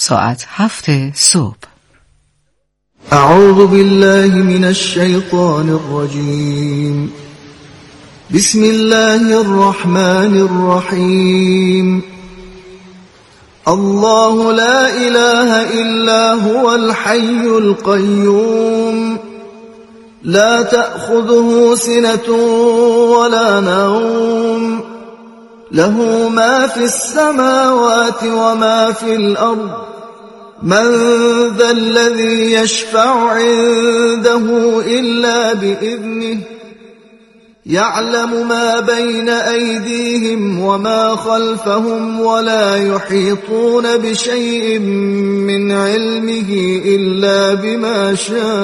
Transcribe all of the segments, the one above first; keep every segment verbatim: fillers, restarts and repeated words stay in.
ساعت هفت صبح. اعوذ بالله من الشیطان الرجیم. بسم الله الرحمن الرحیم. الله لا اله الا هو الحي القيوم لا تأخذه سنة ولا نوم له ما في السماوات وما في الأرض من ذا الذي يشفع عنده إلا بإذنه يعلم ما بين أيديهم وما خلفهم ولا يحيطون بشيء من علمه إلا بما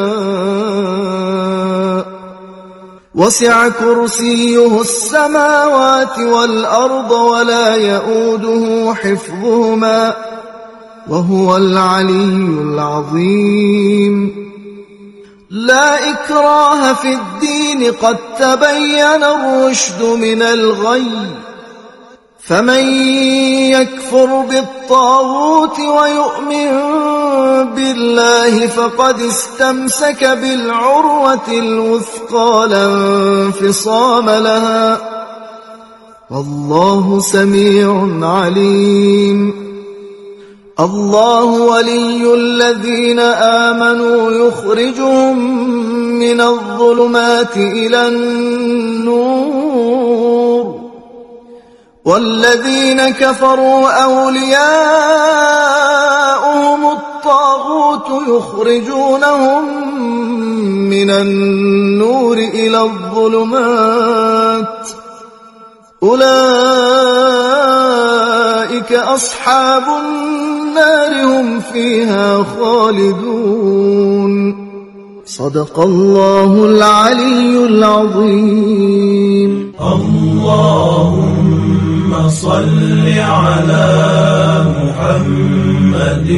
شاء وسع كرسيه السماوات والأرض ولا يؤوده حفظهما وهو العلي العظيم. لا إكراه في الدين قد تبين الرشد من الغي فمن يكفر بالطاغوت ويؤمن بالله فقد استمسك بالعروة الوثقى لا انفصام لها والله سميع عليم. الله ولي الذين آمنوا يخرجهم من الظلمات إلى النور والذين كفروا أولياؤهم الطاغوت يخرجونهم من النور إلى الظلمات أولئك أصحاب النار هم فيها خالدون. صدق الله العلي العظيم. اللهم صل على محمد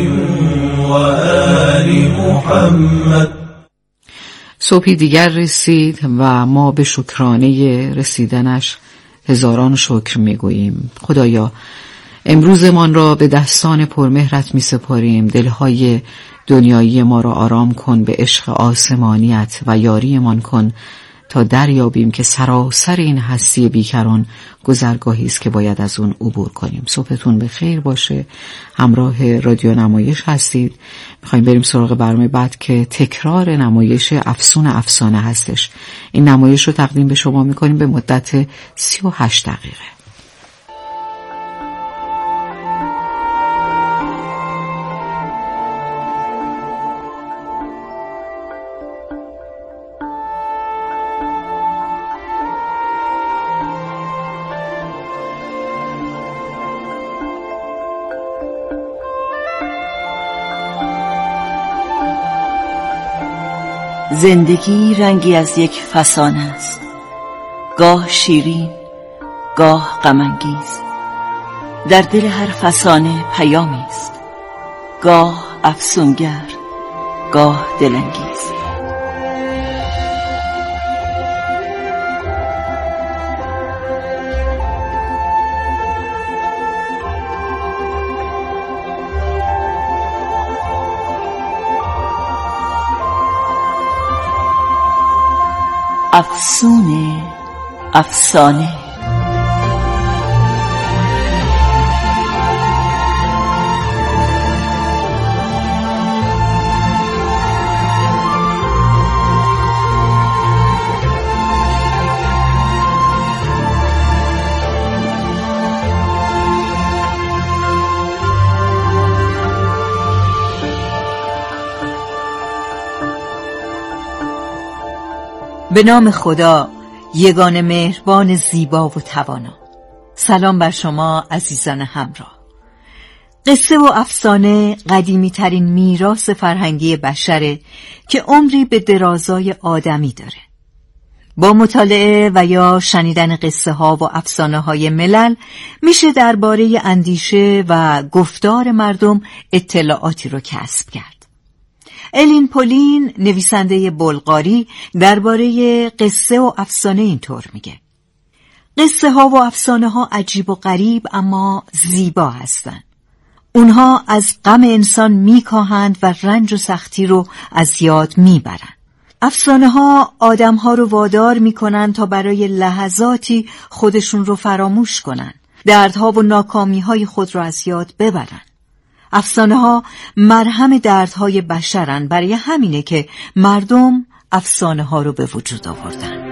وآل محمد. صبحی دیگر رسید و ما به شکرانه رسیدنش هزاران شکر میگوییم. خدایا امروزمان را به دستان پرمهرت می سپاریم. دلهای دنیایی ما را آرام کن به عشق آسمانیت و یاریمان کن تا دریابیم که سراسر این هستی بیکران گذرگاهی است که باید از اون عبور کنیم. صبحتون به خیر باشه. همراه رادیو نمایش هستید. میخوایم بریم سراغ برنامه بعد که تکرار نمایش افسون افسانه هستش. این نمایش رو تقدیم به شما میکنیم به مدت سی و هشت دقیقه. زندگی رنگی از یک فسانه است، گاه شیرین، گاه غم‌انگیز. در دل هر فسانه پیامی است، گاه افسونگر، گاه دلانگیز. افسون افسانه. به نام خدا یگانه مهربان زیبا و توانا. سلام بر شما عزیزان همراه. قصه و افسانه قدیمی ترین میراث فرهنگی بشره که عمری به درازای آدمی داره. با مطالعه و یا شنیدن قصه ها و افسانه های ملل میشه درباره اندیشه و گفتار مردم اطلاعاتی رو کسب کرد. الین پولین نویسنده بلغاری درباره قصه و افسانه اینطور میگه: قصه ها و افسانه ها عجیب و غریب اما زیبا هستند. اونها از غم انسان میکاهند و رنج و سختی رو از یاد میبرند. افسانه ها آدم ها رو وادار میکنن تا برای لحظاتی خودشون رو فراموش کنن، دردها و ناکامی های خود رو از یاد ببرن. افسانه ها مرهم دردهای بشرن، برای همینه که مردم افسانه ها رو به وجود آوردن.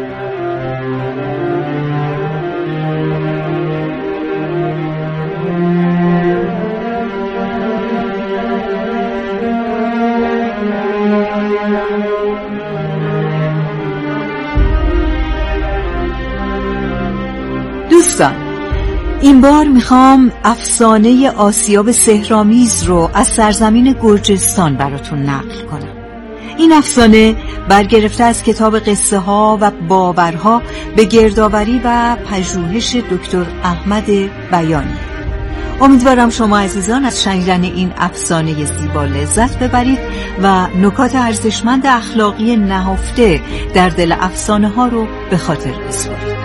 دوستان، این بار میخوام افسانه آسیاب سحرآمیز رو از سرزمین گرجستان براتون نقل کنم. این افسانه برگرفته از کتاب قصه ها و باورها به گردآوری و پژوهش دکتر احمد بیانی. امیدوارم شما عزیزان از شنیدن این افسانه زیبا لذت ببرید و نکات ارزشمند اخلاقی نهفته در دل افسانه ها رو به خاطر بسپارید.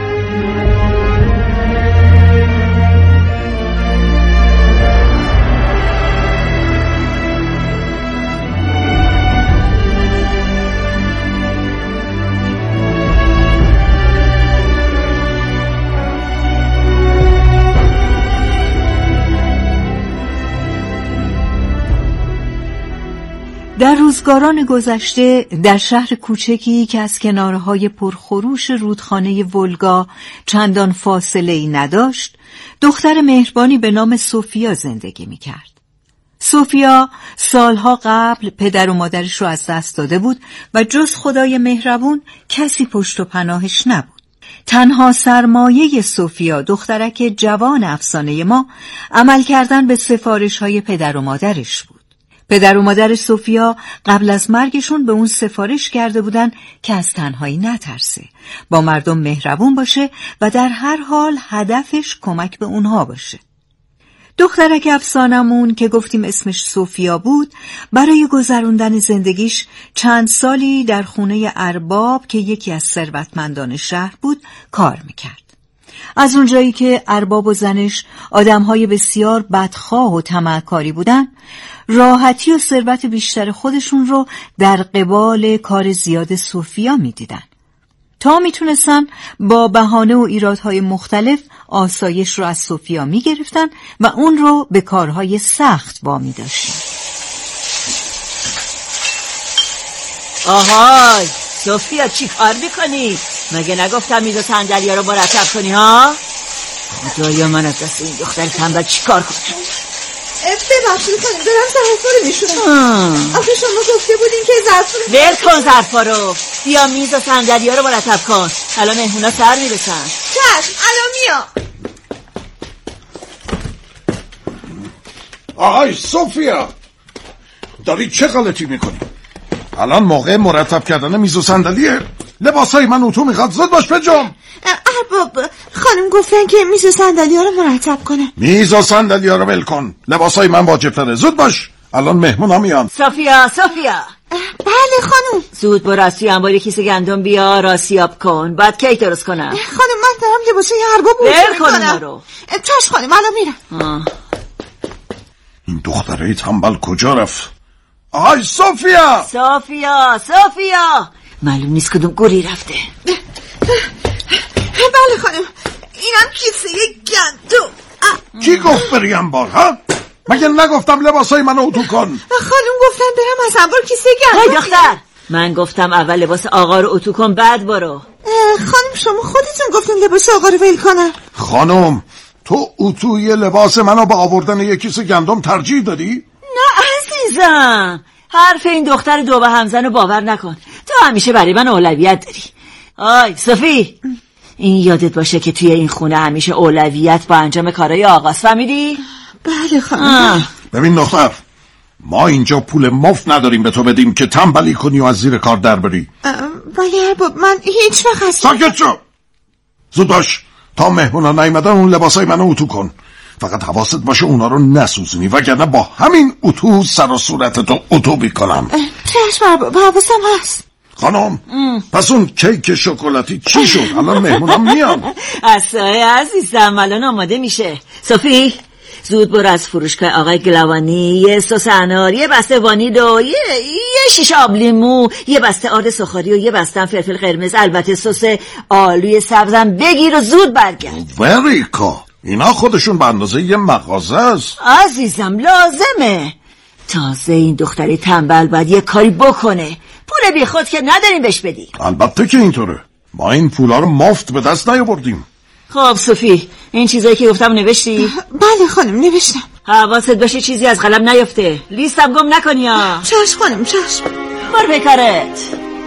در روزگاران گذشته در شهر کوچکی که از کنارهای پرخروش رودخانه ولگا چندان فاصله‌ای نداشت، دختر مهربانی به نام سوفیا زندگی می‌کرد. سوفیا سالها قبل پدر و مادرش رو از دست داده بود و جز خدای مهربون کسی پشت و پناهش نبود. تنها سرمایه سوفیا، دخترک جوان افسانه ما، عمل کردن به سفارش‌های پدر و مادرش بود. پدر و مادر سوفیا قبل از مرگشون به اون سفارش کرده بودن که از تنهایی نترسه، با مردم مهربون باشه و در هر حال هدفش کمک به اونها باشه. دخترک افسانمون که گفتیم اسمش سوفیا بود، برای گذروندن زندگیش چند سالی در خونه ارباب که یکی از ثروتمندان شهر بود کار میکرد. از اونجایی که ارباب و زنش آدمهای بسیار بدخواه و طمعکاری بودن، راحتی و ثروت بیشتر خودشون رو در قبال کار زیاد سوفیا میدیدن. تا میتونستن با بهانه و ایرادهای مختلف آسایش رو از سوفیا میگرفتن و اون رو به کارهای سخت وامی داشتن. آهای سوفیا، چی کار میکنی؟ مگه نگفتم میز و صندلی‌ها رو مرتب کنی ها؟ خدایا من از دست این دختر تنبل چی کار کنم؟ ببخشید خانم، دارم ظرفا رو میشونم. آخه شما گفته بودین که ظرفا رو ول کن ظرفا رو، بیا میز و صندلی‌ها رو مرتب کن، الان مهمونا سر میرسن. چشم، الان میام. آهای سوفیا، داری چه غلطی میکنی؟ الان موقع مرتب کردن میز و صندلیه. لباسای من اتو میخواد، زود باش بجام. ارباب خانم گفتن که میز و صندلی ها رو مرتب کنم. میز و صندلی ها رو ول کن، لباسای من واجب تره، زود باش، الان مهمون ها میان. سوفیا سوفیا. بله خانم. زود برو از توی انبار کیسه گندم بیا، راسیاب کن، بعد کیک درست کنم. خانم من دارم لباسای ارباب رو ول کن رو. چشم خانم، الان میرم. این دختره تنبل کجا رفت؟ آهای سوفیا سوفیا سوفیا، معلوم نیست کدوم گوری رفته. بله خانم، اینم کیسه گندم. کی گفت بری انبار ها؟ مگه نگفتم لباسای منو اتو کن؟ خانم گفتن برم از انبار کیسه گندم. های دختر، من گفتم اول لباس آقا رو اتو کن بعد برو. خانم شما خودتون گفتین لباس آقا رو ول کنم. خانم تو اتوی لباس منو با آوردن یک کیسه گندم ترجیح دادی؟ نه عزیزم، حرف این دختر دو به همزن رو باور نکن، تو همیشه برای من اولویت داری. آی صفی، این یادت باشه که توی این خونه همیشه اولویت با انجام کارهای آقاست، فهمیدی؟ بله خانم. ببین دختر، ما اینجا پول مفت نداریم به تو بدیم که تنبلی کنی و از زیر کار در بری. ولی ارباب من هیچ وقت هست. ساکت شو، زود باش، تا مهمونا نیومدن اون لباسای منو اتو کن. فقط حواست باشه اونا رو نسوزونی، وگرنه با همین اتو سر و صورتتو اتو بیکنم. چشم ارباب، حواسم هست. خانم ام. پس اون کیک شکلاتی چی شد؟ الان مهمونم میان. اصلا عزیزم الان آماده میشه. صفی زود برو از فروشگاه آقای گلاوانی یه سس انار، یه بسته وانیل و یه, یه شیشه آب لیمو، یه بسته آرد سوخاری و یه بسته فلفل قرمز، البته سس آلوی سبزم بگیر و زود برگرد. وریکا اینا خودشون به اندازه یه مغازه است. عزیزم لازمه. تازه این دختری تنبل باید یه کاری بکنه. پول بی خود که نداریم بهش بدی. البته که اینطوره، ما این پولا رو مفت به دست نیاوردیم. خب صوفی این چیزایی که گفتم نوشتی؟ بله خانم نوشتم. حواست باشه چیزی از قلم نیفته، لیستم گم نکنی ها. چشم خانم چشم. بار به کارت.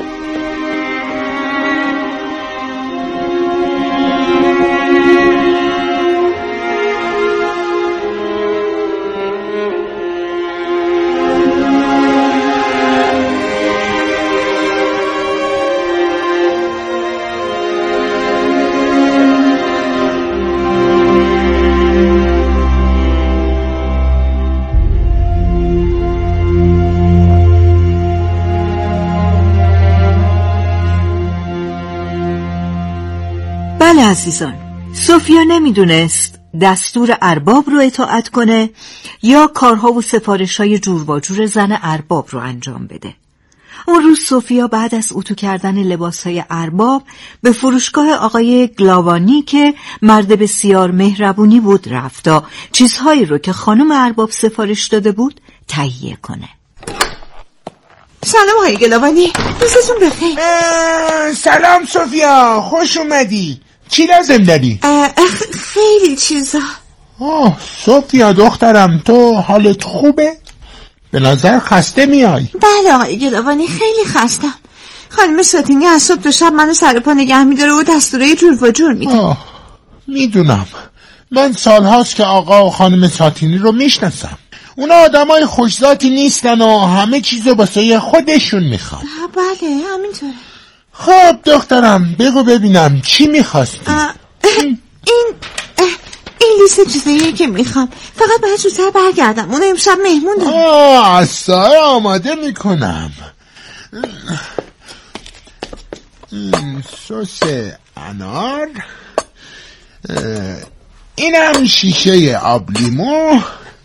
بله عزیزان، سوفیا نمیدونست دستور ارباب رو اطاعت کنه یا کارها و سفارش‌های جور و جور زن ارباب رو انجام بده. اون روز سوفیا بعد از اتو کردن لباسهای ارباب به فروشگاه آقای گلاوانی که مرد بسیار مهربونی بود رفت تا چیزهایی رو که خانم ارباب سفارش داده بود تهیه کنه. سلام آقای گلاوانی، روزتون بخیر. سلام سوفیا، خوش اومدی. چی لازم داری؟ خیلی چیزا. آه سوفیا دخترم، تو حالت خوبه؟ به نظر خسته میای. بله آقای گلاوانی خیلی خستم. خانم ساتینی از صبح تا شب منو سر پا نگه میداره و دستورای جور و جور میده. آه میدونم، من سالهاست که آقا و خانم ساتینی رو میشناسم. اونا آدمای خوشذاتی نیستن و همه چیزو واسه خودشون میخوان. بله همینطوره. خب دخترم بگو ببینم چی میخواستی؟ این این لیست چیزاییه که میخوام، فقط باید زودتر برگردم، اون امشب مهمون دارم. آه از سایه آماده میکنم. این سس انار، اینم شیشه آب لیمو،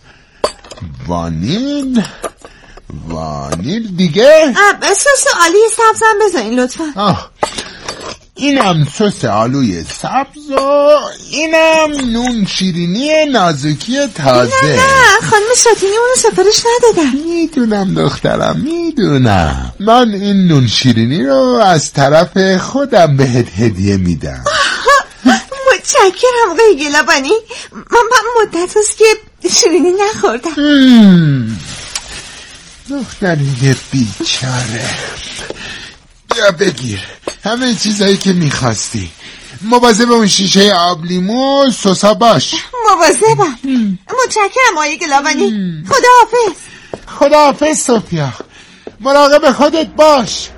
وانیل وانیل دیگه. سس آلوی سبزم بذارین لطفا. آه اینم سس آلوی سبز و اینم نون شیرینی نازکی تازه. نه نه خانم ساتینی اونو سفارش ندادم. میدونم دخترم میدونم، من این نون شیرینی رو از طرف خودم بهت هدیه میدم. متشکرم آقای گلاوانی، من من مدت هست که شیرینی نخوردم. دختری بیچاره، بیا بگیر همه چیزایی که میخواستی. مواظب اون شیشه آب لیمو سوسا باش. مواظبم. متشکرم آقای گلاوانی. خداحافظ. خداحافظ سوفیا، مراقب خودت باش.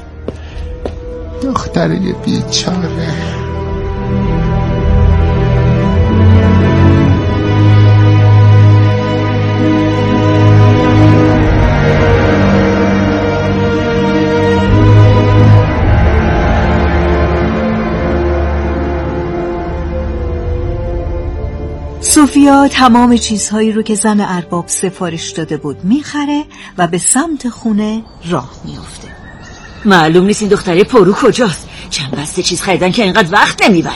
دختری بیچاره. سوفیا تمام چیزهایی رو که زن ارباب سفارش داده بود میخره و به سمت خونه راه میفته. معلوم نیست این دختری پرو کجاست. چند بسته چیز خریدن که اینقدر وقت نمیبره.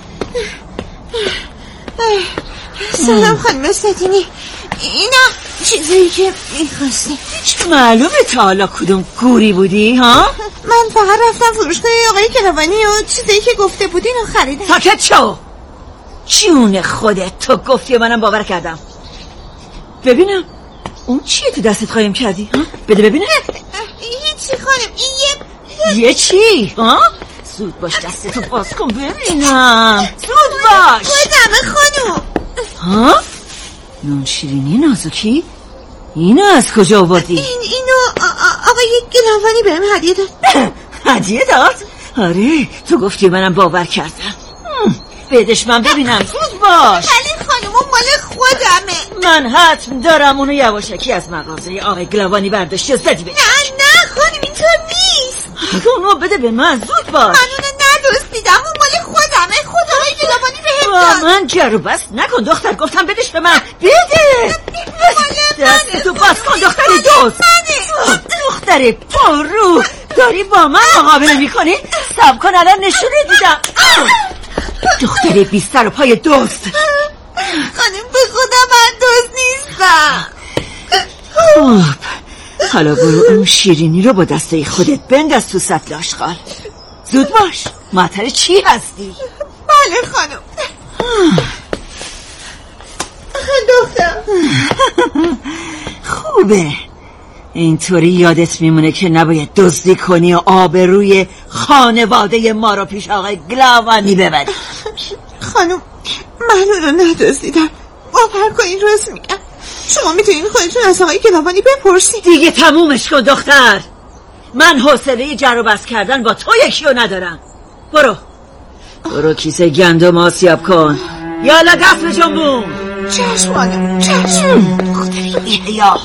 سلام خانم ساتینی، اینا چیزایی که میخواستی. هیچ معلومه تا حالا کدوم گوری بودی ها؟ من فقط رفتم فروشگاه آقای گلاوانی و چیزایی که گفته بودین رو خریدم. ساکت شو. جون خودت، تو گفتی منم باور کردم. ببینم اون چیه تو دستت قایم کردی ها؟ بده ببینم. هیچی خانم، این یه یه چی ها؟ زود باش دستتو باز کن ببینم. زود باش. خودمه خانم. ها؟ نون شیرینی نازکی؟ اینو از کجا آوردی؟ این اینو آقای گلاوانی بهم هدیه داد. هدیه داد؟ آره تو گفتی منم باور کردم. بدش من ببینم. زود باش. ولی خانم مال خودمه. من حتم دارم اونو یواشکی از مغازه آقای گلاوانی برداشتی و زدی بهش. نه نه خانم اینطور نیست. اونو بده به من. زود باش. من اونو ندزدیدم، اون مال خودمه. خود آقای گلاوانی بهم با من جر و بست نکن دختر، گفتم بدش به من. بده دست تو باز کن دختر دوست. دختر پررو داری با من مقابله میکنی؟ صبر کن الان نشونه دیدم. دختر بیستر و پای دوست. خانم به خدا من دوست نیستم. خب حالا برو اون شیرینی رو با دسته خودت بنداز تو سطل آشغال. زود باش، معطل چی هستی؟ بله خانم. دختر خوبه، اینطوری یادت میمونه که نباید دزدی کنی و آبروی خانواده ما رو پیش آقای گلاوانی ببری. خانم من اون رو ندزدیدم، باور کنین راست میگم. شما میتونین خودتون از آقای گلاوانی بپرسید. دیگه تمومش کن دختر، من حوصله جر و بس کردن با تو یکی رو ندارم. برو برو کیسه گندم آسیاب کن. یالا دست به جنبون. چشم خانم چشم. دختری بی‌حیا.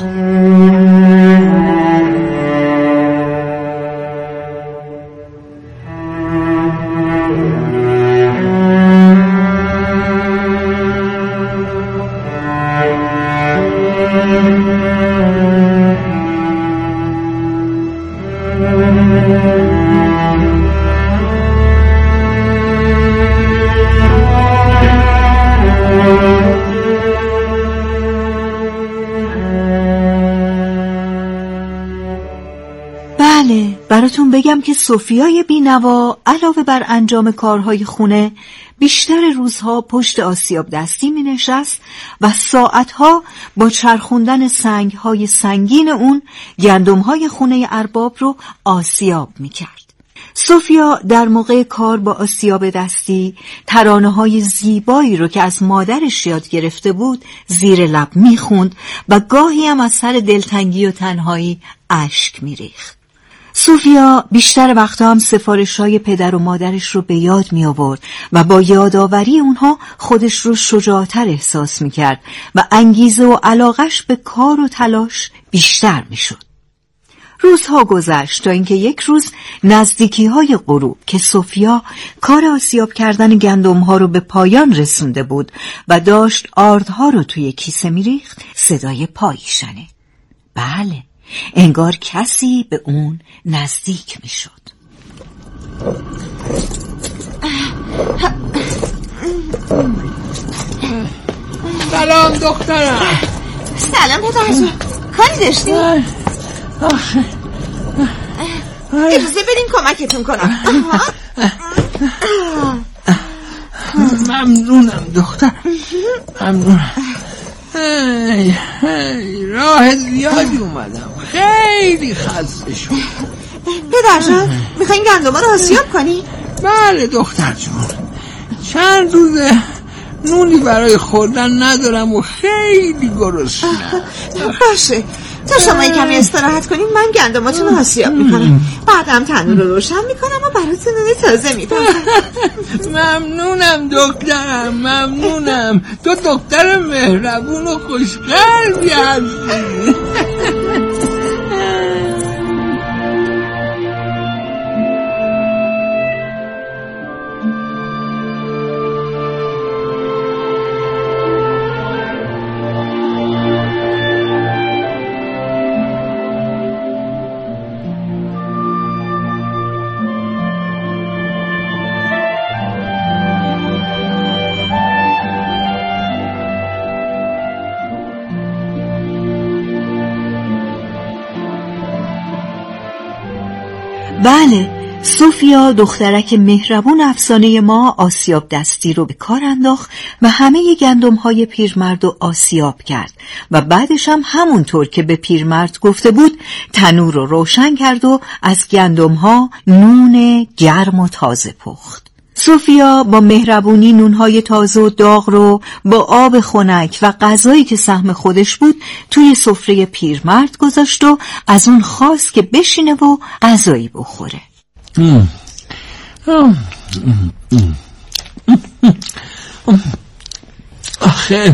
براتون بگم که سوفیای بینوا علاوه بر انجام کارهای خونه بیشتر روزها پشت آسیاب دستی می نشست و ساعتها با چرخوندن سنگهای سنگین اون گندمهای خونه ارباب رو آسیاب می کرد. سوفیا در موقع کار با آسیاب دستی ترانه‌های زیبایی رو که از مادرش یاد گرفته بود زیر لب می خوند و گاهی هم از سر دلتنگی و تنهایی اشک می ریخت. سوفیا بیشتر وقتا هم سفارش‌های پدر و مادرش رو به یاد می آورد و با یادآوری اونها خودش رو شجاعتر احساس می کرد و انگیزه و علاقش به کار و تلاش بیشتر می شد. روزها گذشت تا اینکه یک روز نزدیکی‌های غروب که سوفیا کار آسیاب کردن گندم‌ها رو به پایان رسونده بود و داشت آردها رو توی کیسه می ریخت، صدای پایی شنید. بله، انگار کسی به اون نزدیک می شد. سلام دخترم. سلام پدرجان، کاری داشتی؟ اجازه بدین کمکتون کنم. ممنونم دختر، ممنونم. هی هی راه زیادی اومدم، خیلی خسته شدم. پدرجان میخواین گندما رو آسیاب کنی؟ بله دختر جون، چند روزه نونی برای خوردن ندارم و خیلی گرسنه‌ام. باشه، تا شما این کمی استراحت کنین من گندماتون رو آسیاب میکنم، بعدم تنور رو روشن میکنم و براتون نون تازه میپزم. ممنونم دکترم، ممنونم. تو دکتر مهربون و خوشقلبی هستی. بله، سوفیا دخترک مهربون افسانه ما آسیاب دستی رو به کار انداخت و همه گندم‌های پیرمرد رو آسیاب کرد و بعدش هم همونطور که به پیرمرد گفته بود تنور رو روشن کرد و از گندم‌ها نون گرم و تازه پخت. سوفیا با مهربونی نونهای تازه و داغ رو با آب خنک و غذایی که سهم خودش بود توی سفره پیرمرد گذاشت و از اون خواست که بشینه و غذایی بخوره. آخه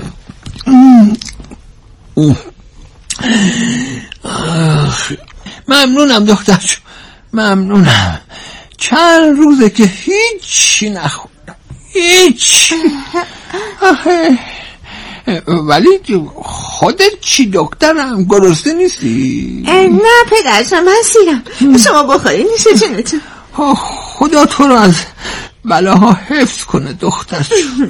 ممنونم دختر جون، ممنونم. چند روزه که هیچی نخوردم، هیچ. آخه ولی خودت چی دکترم؟ گرسنه نیستی؟ نه پدرجان من سیرم. شما بخورین نیشه جونتون. خدا تو رو از بلاها حفظ کنه دختر جون.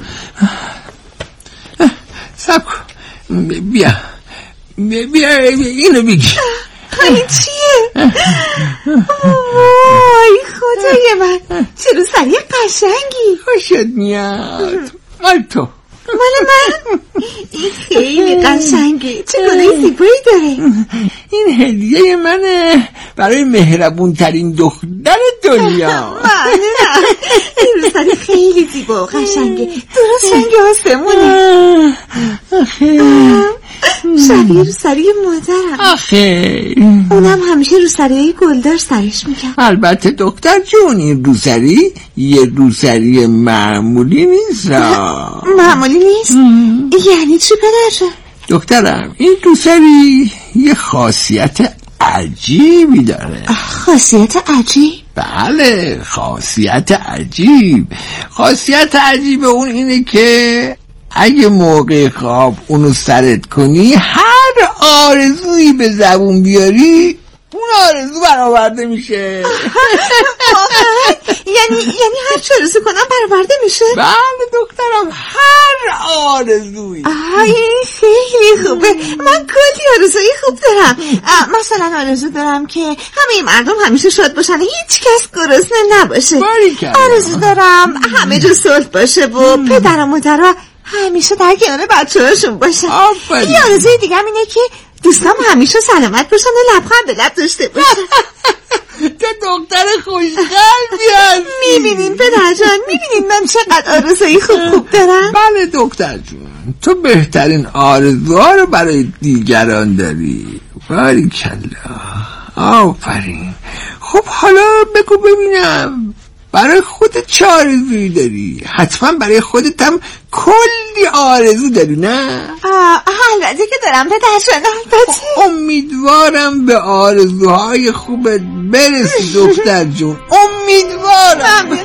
سب کن بیا بیا اینو بگی. این چیه؟ وای خدای من چه روسری قشنگی. خوشت میاد. مال تو. مال من؟ این خیلی قشنگه. چه گلای زیبایی داره. این هدیه منه برای مهربون ترین دختر دنیا. ممنونم. این روسری خیلی زیبا و قشنگه. درست رنگ آسمونه. شبیه روسری مادرم. آخه اونم همیشه روسری گلدار سرش میکرد. البته دکتر جون این روسری یه روسری معمولی نیست. معمولی نیست؟ یعنی چی پدرجان؟ دکترم این روسری یه خاصیت عجیبی داره. خاصیت عجیب؟ بله خاصیت عجیب. خاصیت عجیب اون اینه که اگه موقع خواب اونو سرت کنی هر آرزویی به زبون بیاری اون آرزو برآورده میشه. یعنی یعنی هر چه آرزو کنم برآورده میشه؟ بله دکترم هر آرزویی. آه این خیلی خوبه. من کلی آرزوی خوب دارم. مثلا آرزو دارم که همه مردم همیشه شاد باشن، هیچ کس گرسنه نباشه. آرزو دارم همه جا صلح باشه و پدر و مادرها همیشه در کنار بچه‌هاشون باشن. یه آرزوی دیگه هم اینه که دوستام همیشه سلامت باشن و لبخند به لب داشته باشن. تو دختر خوشقلبی هستی. میبینین پدرجان، میبینین من چقدر آرزوی خوب خوب دارم. بله دختر جون تو بهترین آرزوها رو برای دیگران داری. باریکلا آفرین. خب حالا بگو ببینم برای خودت چه آرزویی داری؟ حتما برای خودت هم کلی آرزو داری نه؟ البته که دارم پدرجان. امیدوارم به آرزوهای خوبت برسی دختر جون. امیدوارم.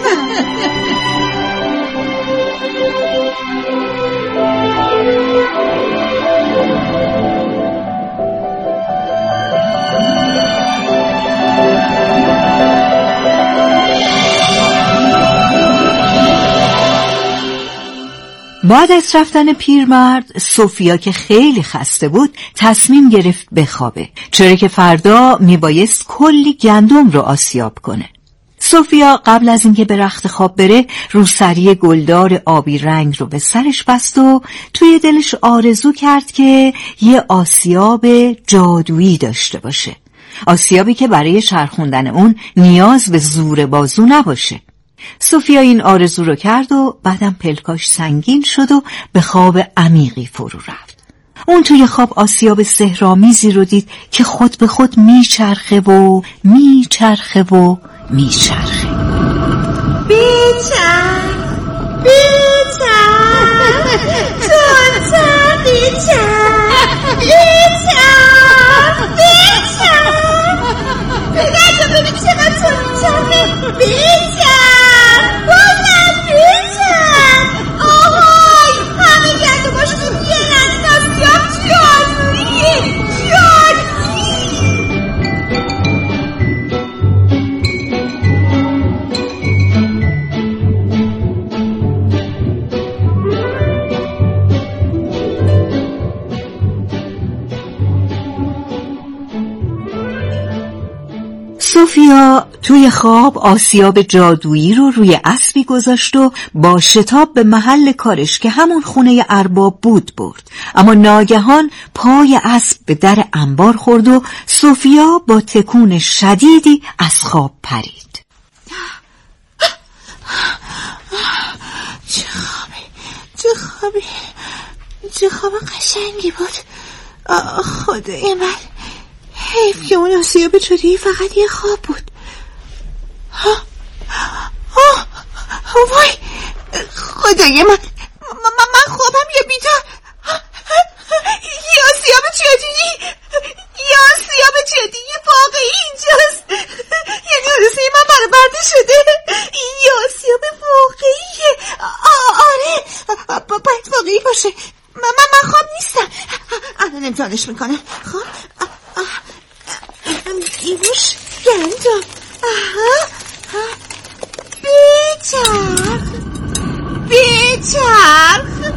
بعد از رفتن پیرمرد سوفیا که خیلی خسته بود تصمیم گرفت بخوابه، چرا که فردا میبایست کلی گندم رو آسیاب کنه. سوفیا قبل از اینکه به رخت خواب بره روسری گلدار آبی رنگ رو به سرش بست و توی دلش آرزو کرد که یه آسیاب جادویی داشته باشه، آسیابی که برای چرخوندن اون نیاز به زور بازو نباشه. سوفیا این آرزو رو کرد و بعدم پلکاش سنگین شد و به خواب عمیقی فرو رفت. اون توی خواب آسیاب سحرآمیزی رو دید که خود به خود میچرخه و میچرخه و میچرخه. بیچرخ بیچرخ تونتر بیچرخ بیچرخ بیچرخ پدرجان ببین چقدر تو میچرخه. بیچرخ بازم بیچرخ. آهای همه گندماش تو یه رنگ آسیاب جادوییه. جادویی. سوفیا توی خواب آسیاب جادویی رو روی اسبی گذاشت و با شتاب به محل کارش که همون خونه ارباب بود برد، اما ناگهان پای اسب به در انبار خورد و سوفیا با تکون شدیدی از خواب پرید. چه خوابی چه خوابی چه خواب قشنگی بود. خدای من حیف که اون آسیاب جادویی فقط یه خواب بود. ها آه وای خدای من من, من خوابم یا بیدار. یه آسیاب جادویی یه آسیاب جادویی واقعی اینجاست. یعنی آرزوی من برآورده شده. این یه آسیاب واقعیه. باشه. من من خواب نیستم. الان امتحانش میکنم. خب ایوش گندم. آها بچرخ بچرخ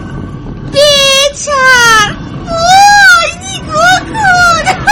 بچرخ. وای نگاه کن.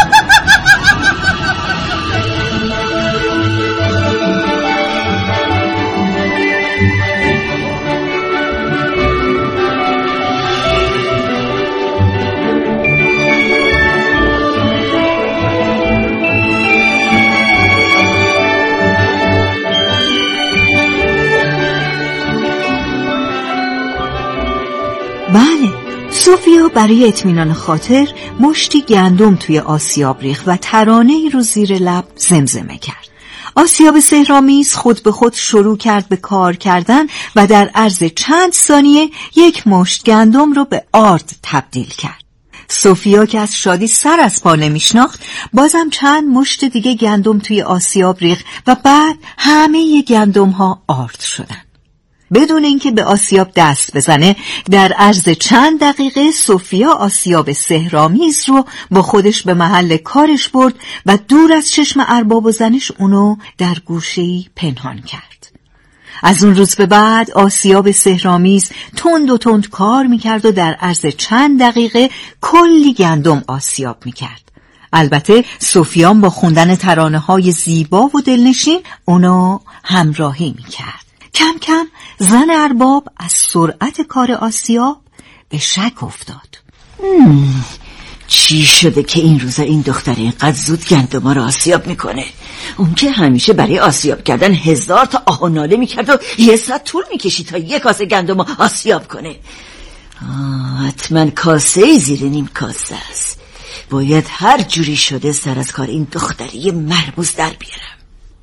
بله، سوفیا برای اطمینان خاطر مشتی گندم توی آسیاب ریخت و ترانه‌ای رو زیر لب زمزمه کرد. آسیاب سحرآمیز خود به خود شروع کرد به کار کردن و در عرض چند ثانیه یک مشت گندم رو به آرد تبدیل کرد. سوفیا که از شادی سر از پا نمیشناخت بازم چند مشت دیگه گندم توی آسیاب ریخت و بعد همه گندم ها آرد شدن. بدون اینکه به آسیاب دست بزنه در عرض چند دقیقه سوفیا آسیاب سحرآمیز رو با خودش به محل کارش برد و دور از چشم ارباب و زنش اونو در گوشه‌ای پنهان کرد. از اون روز به بعد آسیاب سحرآمیز تند و تند کار میکرد و در عرض چند دقیقه کلی گندم آسیاب میکرد. البته سوفیان با خوندن ترانه‌های زیبا و دلنشین اونو همراهی میکرد. کم کم زن ارباب از سرعت کار آسیاب به شک افتاد. مم. چی شده که این روزا این دختر اینقدر زود گندما رو آسیاب میکنه؟ اون که همیشه برای آسیاب کردن هزار تا آه و ناله میکرد و یه ساعت طول میکشید تا یک کاسه گندم رو آسیاب کنه. حتما کاسه زیر نیم کاسه است. باید هر جوری شده سر از کار این دختری مرموز در بیارم.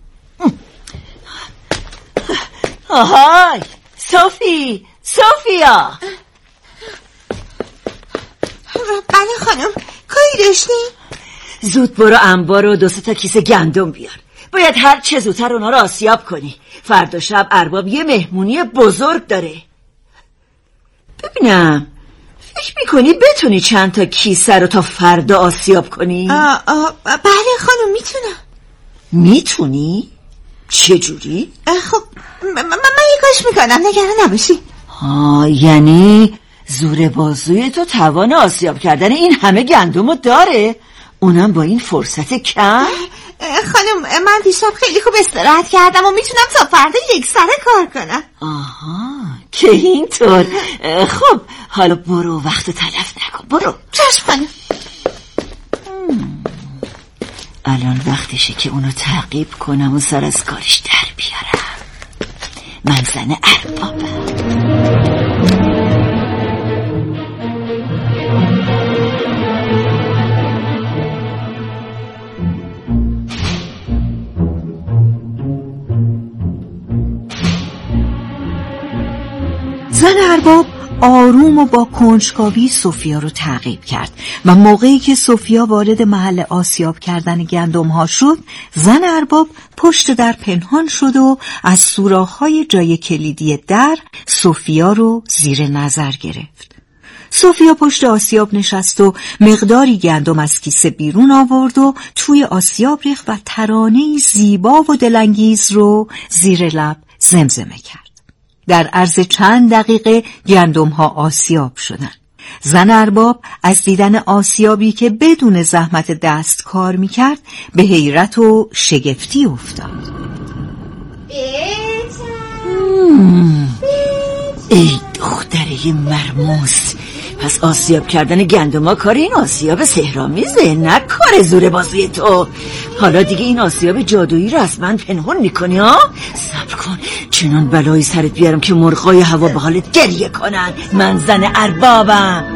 آهای صوفی، صوفیا. بله خانم، کاری داشتی؟ زود برو انبار و دو سه تا کیسه گندم بیار. باید هر چه زودتر اونا رو آسیاب کنی. فردا شب ارباب یه مهمونی بزرگ داره. ببینم فکر میکنی بتونی چند تا کیسه رو تا فردا آسیاب کنی؟ آه آه بله خانم میتونم. میتونی؟ چه جوری؟ خب من, من یه کاش میکنم، نگران نباشی. آه یعنی زور بازوی تو توان آسیاب کردن این همه گندمو داره؟ اونم با این فرصت کم؟ خانم من دیشب خیلی خوب استراحت کردم و میتونم تا فردا یک سره کار کنم. آها که اینطور. خب حالا برو، وقت تلف نکن، برو. چشم خانم. الان وقتشه که اونو تعقیب کنم و سر از کارش در بیارم. من زن اربابم. زن ارباب آروم و با کنجکاوی سوفیا رو تعقیب کرد و موقعی که سوفیا وارد محل آسیاب کردن گندم ها شد، زن ارباب پشت در پنهان شد و از سوراخ‌های جای کلیدی در سوفیا رو زیر نظر گرفت. سوفیا پشت آسیاب نشست و مقداری گندم از کیسه بیرون آورد و توی آسیاب ریخت و ترانه‌ای زیبا و دلانگیز رو زیر لب زمزمه کرد. در عرض چند دقیقه گندم ها آسیاب شدند. زن ارباب از دیدن آسیابی که بدون زحمت دست کار میکرد به حیرت و شگفتی افتاد. ای دختره مرموز، پس آسیاب کردن گندما کار این آسیاب سحرآمیزه، نه کار زور بازوی تو. حالا دیگه این آسیاب جادویی رو از من پنهون میکنی ها؟ صبر کن چنان بلایی سرت بیارم که مرغای هوا به حالت گریه کنن. من زن اربابم.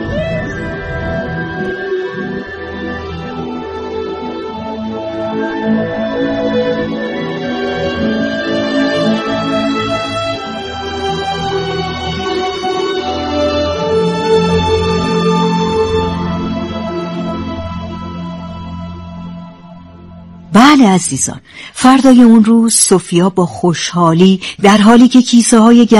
بله عزیزان، فردای اون روز سوفیا با خوشحالی در حالی که کیسه های